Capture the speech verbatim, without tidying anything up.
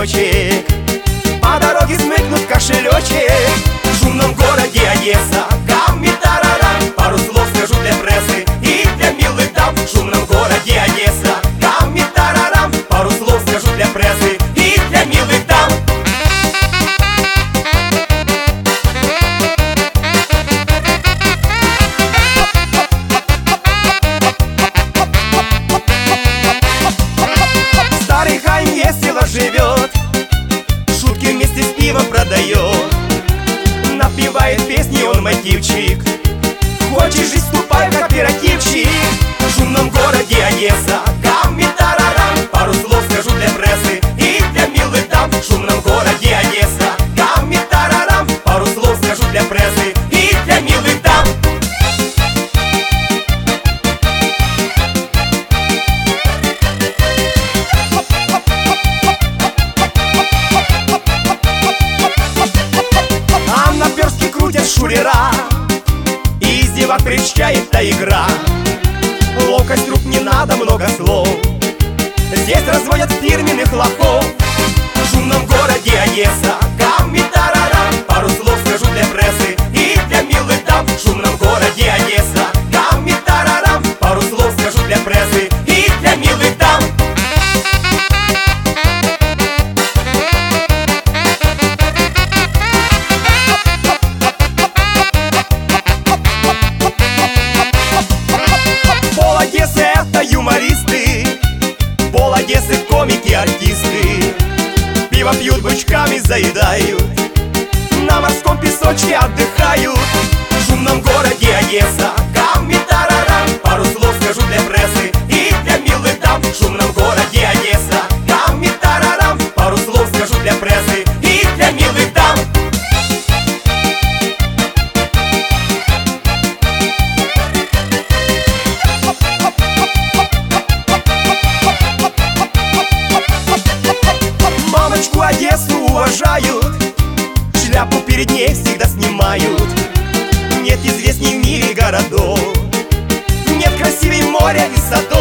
цветочек, по дороге смыкнут кошелечек. В шумном городе Одесса, гамми-тарарам, пару слов скажу для прессы и для милых дам. В шумном городе Одесса, гамми-тарарам, пару слов скажу для прессы и для милых дам. Старый Хайм весело живет, шутки вместе с пивом продает, напевает песни он мотивчик. Хочешь жить, вступай в кооперативчик. В шумном городе Одесса, гамми-тарарам, пару слов скажу для прессы и для милых дам. В шумном городе Одесса, гамми-тарарам, пару слов скажу для прессы и для милых дам. А наперстки крутят шулера, и из девок кричает та игра. Ловкость рук не надо, много слов, здесь разводят фирменных лохов. В шумном городе Одесса, гамми-тарарам, пару слов скажу для прессы и для милых дам. В шумном городе Одесса, гамми-тарарам, пару слов скажу для прессы и для милых дам. Пол Одессы — это юмористы, пол Одессы — комики, артисты. Пиво пьют, бычками заедают, на морском песочке отдыхают. В шумном городе Одесса, гамми-тарарам, пару слов скажу для прессы и для милых дам. В шумном городе Одесса, гамми-тарарам, пару слов скажу для прессы и для милых дам. Мамочку Одессу уважают, шляпу перед ней всегда снимают. Нет известней в мире городов, нет красивей моря и садов.